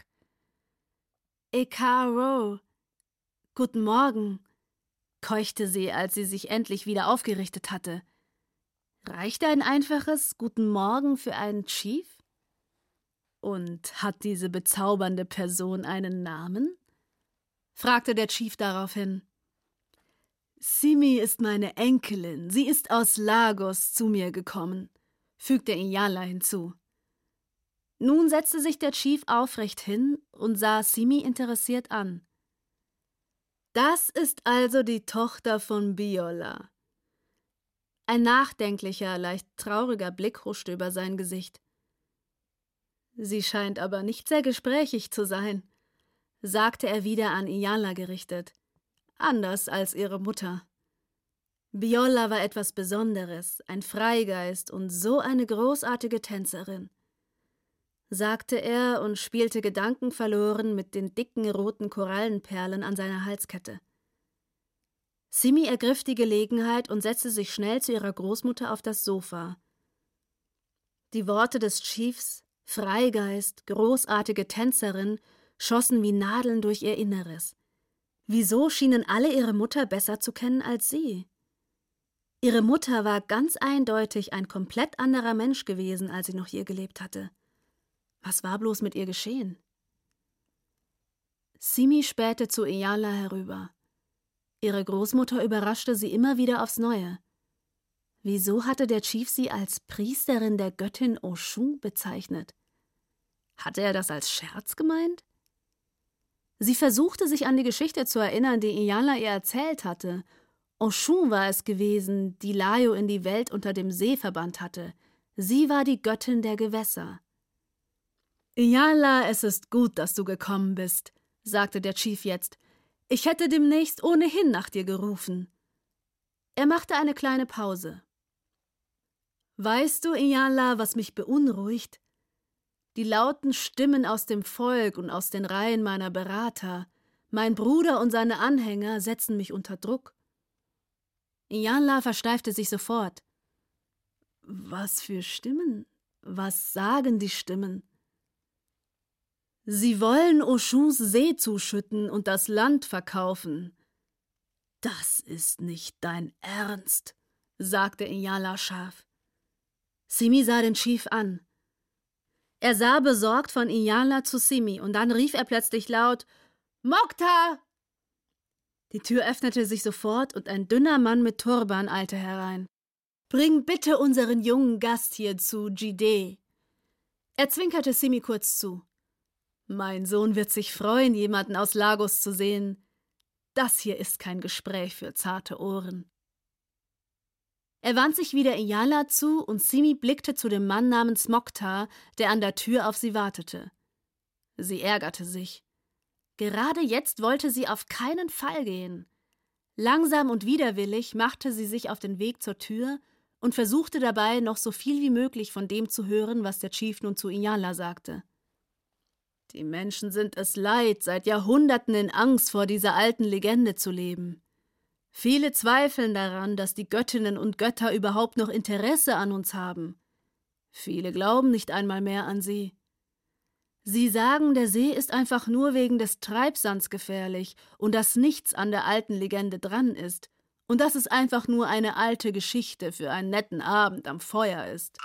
Ekaro, guten Morgen, keuchte sie, als sie sich endlich wieder aufgerichtet hatte. Reichte ein einfaches Guten Morgen für einen Chief? Und hat diese bezaubernde Person einen Namen? Fragte der Chief daraufhin. Simi ist meine Enkelin, sie ist aus Lagos zu mir gekommen, fügte Iyanla hinzu. Nun setzte sich der Chief aufrecht hin und sah Simi interessiert an. Das ist also die Tochter von Biola. Ein nachdenklicher, leicht trauriger Blick huschte über sein Gesicht. Sie scheint aber nicht sehr gesprächig zu sein, sagte er wieder an Iyanla gerichtet. Anders als ihre Mutter. Biola war etwas Besonderes, ein Freigeist und so eine großartige Tänzerin, sagte er und spielte gedankenverloren mit den dicken roten Korallenperlen an seiner Halskette. Simi ergriff die Gelegenheit und setzte sich schnell zu ihrer Großmutter auf das Sofa. Die Worte des Chiefs, Freigeist, großartige Tänzerin, schossen wie Nadeln durch ihr Inneres. Wieso schienen alle ihre Mutter besser zu kennen als sie? Ihre Mutter war ganz eindeutig ein komplett anderer Mensch gewesen, als sie noch hier gelebt hatte. Was war bloß mit ihr geschehen? Simi spähte zu Iyanla herüber. Ihre Großmutter überraschte sie immer wieder aufs Neue. Wieso hatte der Chief sie als Priesterin der Göttin Oshun bezeichnet? Hatte er das als Scherz gemeint? Sie versuchte, sich an die Geschichte zu erinnern, die Iyanla ihr erzählt hatte. Oshun war es gewesen, die Layo in die Welt unter dem See verbannt hatte. Sie war die Göttin der Gewässer. »Iyanla, es ist gut, dass du gekommen bist«, sagte der Chief jetzt. »Ich hätte demnächst ohnehin nach dir gerufen.« Er machte eine kleine Pause. »Weißt du, Iyanla, was mich beunruhigt? Die lauten Stimmen aus dem Volk und aus den Reihen meiner Berater, mein Bruder und seine Anhänger setzen mich unter Druck.« Iyanla versteifte sich sofort. »Was für Stimmen? Was sagen die Stimmen?« »Sie wollen Oshuns See zuschütten und das Land verkaufen.« »Das ist nicht dein Ernst«, sagte Iyanla scharf. Simi sah den Chief an. Er sah besorgt von Iyanla zu Simi und dann rief er plötzlich laut: »Mokta!« Die Tür öffnete sich sofort und ein dünner Mann mit Turban eilte herein. »Bring bitte unseren jungen Gast hier zu Jide.« Er zwinkerte Simi kurz zu. »Mein Sohn wird sich freuen, jemanden aus Lagos zu sehen. Das hier ist kein Gespräch für zarte Ohren.« Er wandte sich wieder Iyanla zu und Simi blickte zu dem Mann namens Mokta, der an der Tür auf sie wartete. Sie ärgerte sich. Gerade jetzt wollte sie auf keinen Fall gehen. Langsam und widerwillig machte sie sich auf den Weg zur Tür und versuchte dabei, noch so viel wie möglich von dem zu hören, was der Chief nun zu Iyanla sagte. Die Menschen sind es leid, seit Jahrhunderten in Angst vor dieser alten Legende zu leben. Viele zweifeln daran, dass die Göttinnen und Götter überhaupt noch Interesse an uns haben. Viele glauben nicht einmal mehr an sie. Sie sagen, der See ist einfach nur wegen des Treibsands gefährlich und dass nichts an der alten Legende dran ist und dass es einfach nur eine alte Geschichte für einen netten Abend am Feuer ist.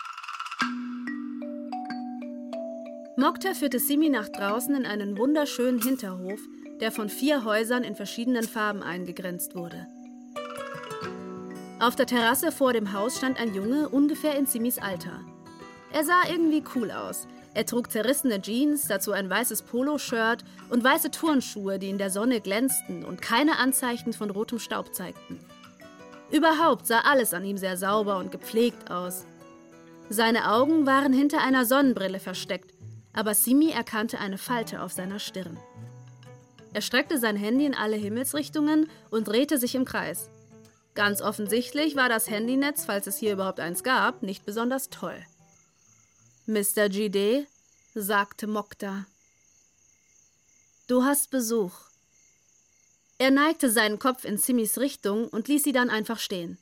Mokta führte Simi nach draußen in einen wunderschönen Hinterhof, der von vier Häusern in verschiedenen Farben eingegrenzt wurde. Auf der Terrasse vor dem Haus stand ein Junge, ungefähr in Simis Alter. Er sah irgendwie cool aus. Er trug zerrissene Jeans, dazu ein weißes Poloshirt und weiße Turnschuhe, die in der Sonne glänzten und keine Anzeichen von rotem Staub zeigten. Überhaupt sah alles an ihm sehr sauber und gepflegt aus. Seine Augen waren hinter einer Sonnenbrille versteckt, aber Simi erkannte eine Falte auf seiner Stirn. Er streckte sein Handy in alle Himmelsrichtungen und drehte sich im Kreis. Ganz offensichtlich war das Handynetz, falls es hier überhaupt eins gab, nicht besonders toll. »Mister Jide«, sagte Mokta. »Du hast Besuch.« Er neigte seinen Kopf in Simis Richtung und ließ sie dann einfach stehen.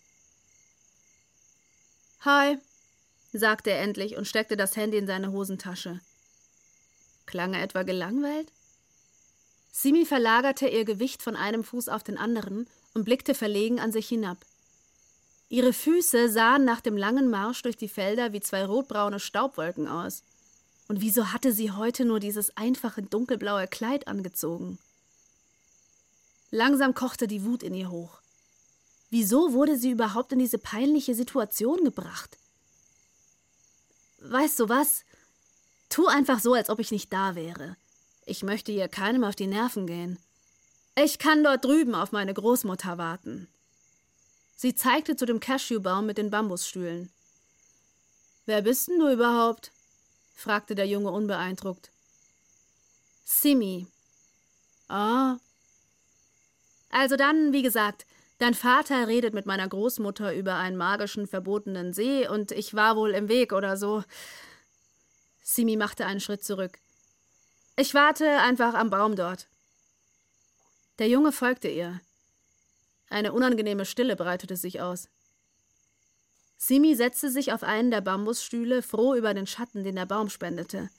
»Hi«, sagte er endlich und steckte das Handy in seine Hosentasche. Klang er etwa gelangweilt? Simi verlagerte ihr Gewicht von einem Fuß auf den anderen und blickte verlegen an sich hinab. Ihre Füße sahen nach dem langen Marsch durch die Felder wie zwei rotbraune Staubwolken aus. Und wieso hatte sie heute nur dieses einfache dunkelblaue Kleid angezogen? Langsam kochte die Wut in ihr hoch. Wieso wurde sie überhaupt in diese peinliche Situation gebracht? Weißt du was? Tu einfach so, als ob ich nicht da wäre. Ich möchte hier keinem auf die Nerven gehen. Ich kann dort drüben auf meine Großmutter warten. Sie zeigte zu dem Cashewbaum mit den Bambusstühlen. »Wer bist denn du überhaupt?« fragte der Junge unbeeindruckt. »Simi.« »Ah.« »Also dann, wie gesagt, dein Vater redet mit meiner Großmutter über einen magischen, verbotenen See und ich war wohl im Weg oder so.« Simi machte einen Schritt zurück. »Ich warte einfach am Baum dort.« Der Junge folgte ihr. Eine unangenehme Stille breitete sich aus. Simi setzte sich auf einen der Bambusstühle, froh über den Schatten, den der Baum spendete.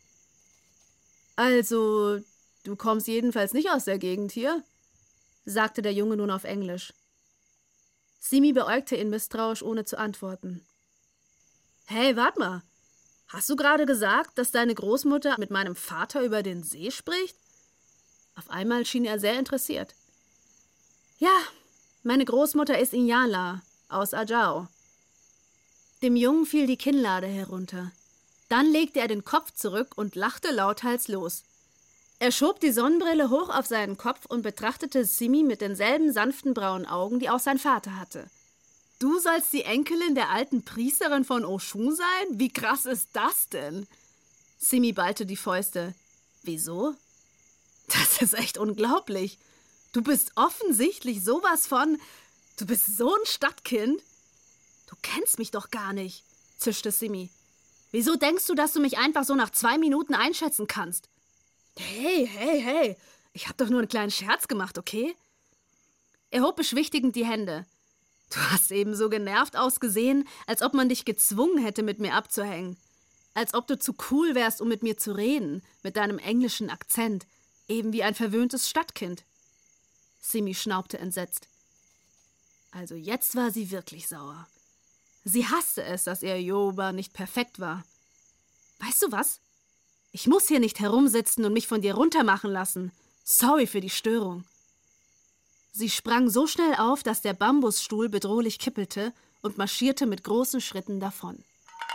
»Also, du kommst jedenfalls nicht aus der Gegend hier?« sagte der Junge nun auf Englisch. Simi beäugte ihn misstrauisch, ohne zu antworten. »Hey, wart mal. Hast du gerade gesagt, dass deine Großmutter mit meinem Vater über den See spricht?« Auf einmal schien er sehr interessiert. »Ja, meine Großmutter ist Inyala aus Ajao.« Dem Jungen fiel die Kinnlade herunter. Dann legte er den Kopf zurück und lachte lauthals los. Er schob die Sonnenbrille hoch auf seinen Kopf und betrachtete Simi mit denselben sanften braunen Augen, die auch sein Vater hatte. »Du sollst die Enkelin der alten Priesterin von Oshun sein? Wie krass ist das denn?« Simi ballte die Fäuste. »Wieso?« »Das ist echt unglaublich. Du bist offensichtlich sowas von... Du bist so ein Stadtkind.« »Du kennst mich doch gar nicht«, zischte Simi. »Wieso denkst du, dass du mich einfach so nach zwei Minuten einschätzen kannst?« »Hey, hey, hey, ich hab doch nur einen kleinen Scherz gemacht, okay?« Er hob beschwichtigend die Hände. »Du hast eben so genervt ausgesehen, als ob man dich gezwungen hätte, mit mir abzuhängen. Als ob du zu cool wärst, um mit mir zu reden, mit deinem englischen Akzent, eben wie ein verwöhntes Stadtkind.« Simi schnaubte entsetzt. Also jetzt war sie wirklich sauer. Sie hasste es, dass ihr Yoruba nicht perfekt war. »Weißt du was? Ich muss hier nicht herumsitzen und mich von dir runtermachen lassen. Sorry für die Störung.« Sie sprang so schnell auf, dass der Bambusstuhl bedrohlich kippelte und marschierte mit großen Schritten davon.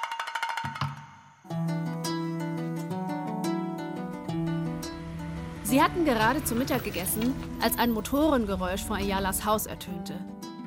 Sie hatten gerade zu Mittag gegessen, als ein Motorengeräusch vor Iyalas Haus ertönte.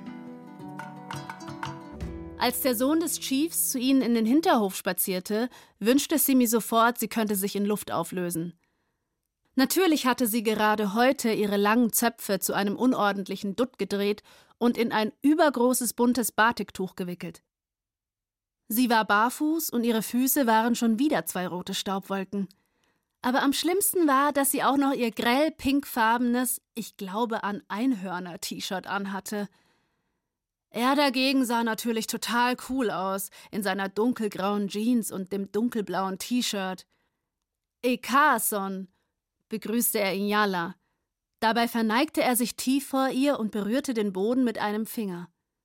Als der Sohn des Chiefs zu ihnen in den Hinterhof spazierte, wünschte Simi sofort, sie könnte sich in Luft auflösen. Natürlich hatte sie gerade heute ihre langen Zöpfe zu einem unordentlichen Dutt gedreht und in ein übergroßes buntes Batiktuch gewickelt. Sie war barfuß und ihre Füße waren schon wieder zwei rote Staubwolken. Aber am schlimmsten war, dass sie auch noch ihr grell pinkfarbenes, ich glaube an Einhörner-T-Shirt anhatte. Er dagegen sah natürlich total cool aus, in seiner dunkelgrauen Jeans und dem dunkelblauen T-Shirt. »Ekason«, begrüßte er Inyala. Dabei verneigte er sich tief vor ihr und berührte den Boden mit einem Finger.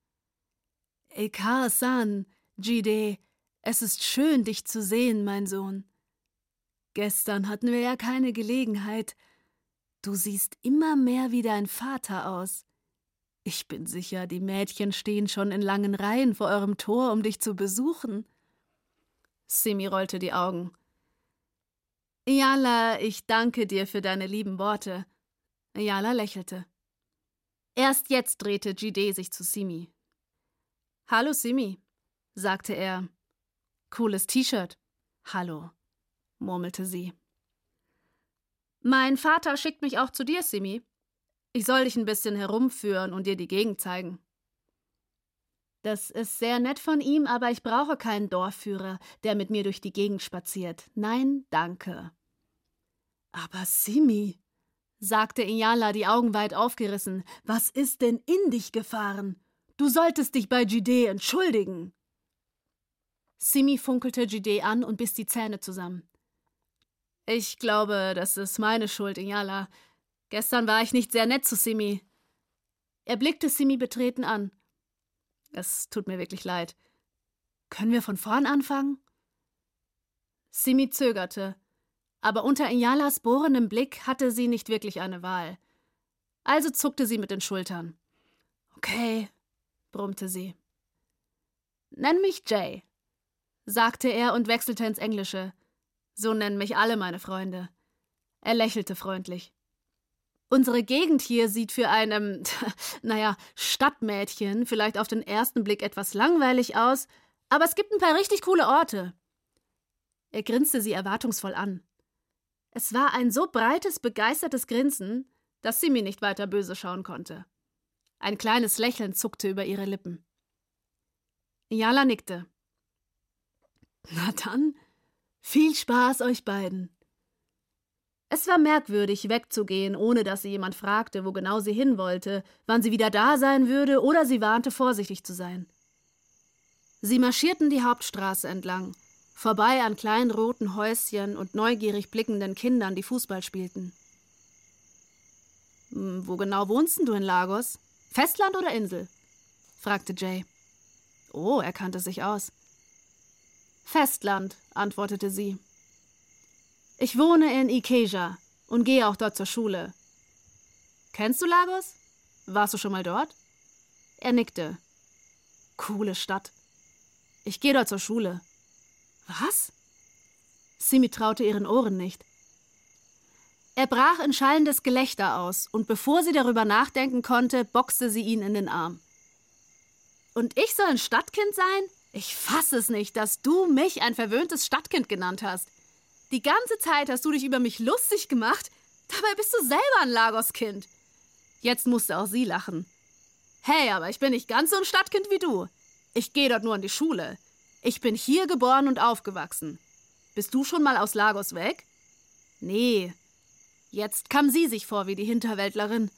»Eka-san, Jide, es ist schön, dich zu sehen, mein Sohn. Gestern hatten wir ja keine Gelegenheit. Du siehst immer mehr wie dein Vater aus. Ich bin sicher, die Mädchen stehen schon in langen Reihen vor eurem Tor, um dich zu besuchen.« Simi rollte die Augen. »Inyala, ich danke dir für deine lieben Worte.« Inyala lächelte. Erst jetzt drehte Jide sich zu Simi. »Hallo Simi«, sagte er. »Cooles T-Shirt.« »Hallo«, murmelte sie. »Mein Vater schickt mich auch zu dir, Simi. Ich soll dich ein bisschen herumführen und dir die Gegend zeigen.« »Das ist sehr nett von ihm, aber ich brauche keinen Dorfführer, der mit mir durch die Gegend spaziert. Nein, danke.« »Aber Simi«, sagte Inyala, die Augen weit aufgerissen, »was ist denn in dich gefahren? Du solltest dich bei Jide entschuldigen.« Simi funkelte Jide an und biss die Zähne zusammen. »Ich glaube, das ist meine Schuld, Inyala. Gestern war ich nicht sehr nett zu Simi.« Er blickte Simi betreten an. »Es tut mir wirklich leid. Können wir von vorn anfangen?« Simi zögerte, aber unter Inyalas bohrendem Blick hatte sie nicht wirklich eine Wahl. Also zuckte sie mit den Schultern. »Okay«, brummte sie. »Nenn mich Jay«, sagte er und wechselte ins Englische. »So nennen mich alle meine Freunde.« Er lächelte freundlich. »Unsere Gegend hier sieht für ein, ähm, naja, Stadtmädchen vielleicht auf den ersten Blick etwas langweilig aus, aber es gibt ein paar richtig coole Orte.« Er grinste sie erwartungsvoll an. Es war ein so breites, begeistertes Grinsen, dass Simi nicht weiter böse schauen konnte. Ein kleines Lächeln zuckte über ihre Lippen. Inyala nickte. »Na dann, viel Spaß euch beiden.« Es war merkwürdig, wegzugehen, ohne dass sie jemand fragte, wo genau sie hin wollte, wann sie wieder da sein würde oder sie warnte, vorsichtig zu sein. Sie marschierten die Hauptstraße entlang, vorbei an kleinen roten Häuschen und neugierig blickenden Kindern, die Fußball spielten. »Wo genau wohnst du in Lagos? Festland oder Insel?« fragte Jay. Oh, er kannte sich aus. Festland, antwortete sie. Ich wohne in Ikeja und gehe auch dort zur Schule. Kennst du Lagos? Warst du schon mal dort? Er nickte. Coole Stadt. Ich gehe dort zur Schule. Was? Simi traute ihren Ohren nicht. Er brach in schallendes Gelächter aus, und bevor sie darüber nachdenken konnte, boxte sie ihn in den Arm. Und ich soll ein Stadtkind sein? Ich fasse es nicht, dass du mich ein verwöhntes Stadtkind genannt hast. Die ganze Zeit hast du dich über mich lustig gemacht, dabei bist du selber ein Lagos-Kind. Jetzt musste auch sie lachen. Hey, aber ich bin nicht ganz so ein Stadtkind wie du. Ich gehe dort nur an die Schule. Ich bin hier geboren und aufgewachsen. Bist du schon mal aus Lagos weg? Nee. Jetzt kam sie sich vor wie die Hinterwäldlerin.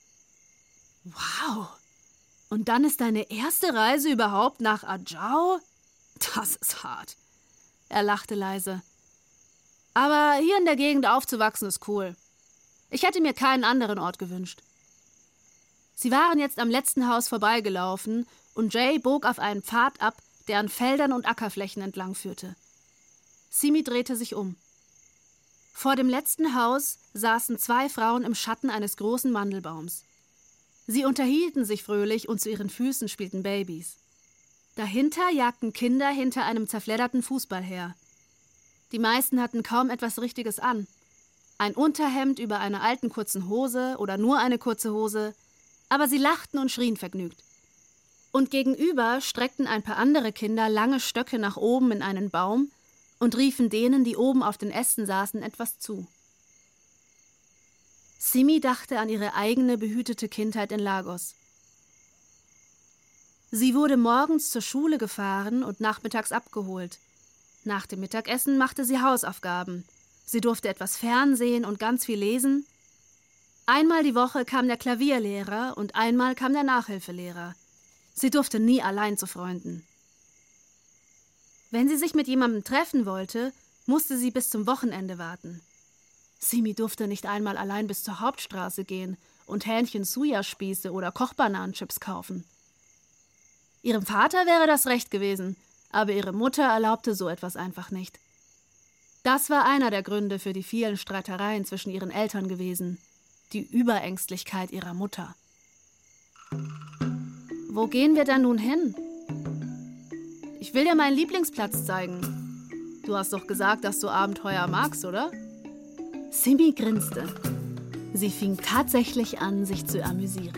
Wow. Und dann ist deine erste Reise überhaupt nach Ajao? Das ist hart. Er lachte leise. Aber hier in der Gegend aufzuwachsen ist cool. Ich hätte mir keinen anderen Ort gewünscht. Sie waren jetzt am letzten Haus vorbeigelaufen und Jay bog auf einen Pfad ab, der an Feldern und Ackerflächen entlang führte. Simi drehte sich um. Vor dem letzten Haus saßen zwei Frauen im Schatten eines großen Mandelbaums. Sie unterhielten sich fröhlich und zu ihren Füßen spielten Babys. Dahinter jagten Kinder hinter einem zerfledderten Fußball her. Die meisten hatten kaum etwas Richtiges an. Ein Unterhemd über einer alten kurzen Hose oder nur eine kurze Hose, aber sie lachten und schrien vergnügt. Und gegenüber streckten ein paar andere Kinder lange Stöcke nach oben in einen Baum und riefen denen, die oben auf den Ästen saßen, etwas zu. Simi dachte an ihre eigene behütete Kindheit in Lagos. Sie wurde morgens zur Schule gefahren und nachmittags abgeholt. Nach dem Mittagessen machte sie Hausaufgaben. Sie durfte etwas Fernsehen und ganz viel lesen. Einmal die Woche kam der Klavierlehrer und einmal kam der Nachhilfelehrer. Sie durfte nie allein zu Freunden. Wenn sie sich mit jemandem treffen wollte, musste sie bis zum Wochenende warten. Simi durfte nicht einmal allein bis zur Hauptstraße gehen und Hähnchen-Suya-Spieße oder Kochbananenchips kaufen. Ihrem Vater wäre das recht gewesen, aber ihre Mutter erlaubte so etwas einfach nicht. Das war einer der Gründe für die vielen Streitereien zwischen ihren Eltern gewesen. Die Überängstlichkeit ihrer Mutter. Wo gehen wir denn nun hin? Ich will dir meinen Lieblingsplatz zeigen. Du hast doch gesagt, dass du Abenteuer magst, oder? Simi grinste. Sie fing tatsächlich an, sich zu amüsieren.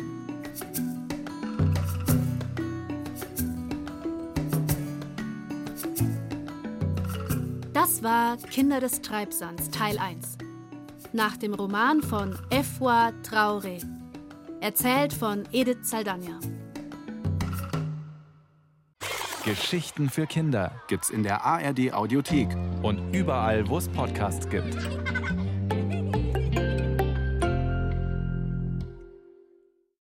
Das war Kinder des Treibsands, Teil eins. Nach dem Roman von Efwa Traoré. Erzählt von Edith Saldaña. Geschichten für Kinder gibt's in der A R D Audiothek und überall, wo es Podcasts gibt.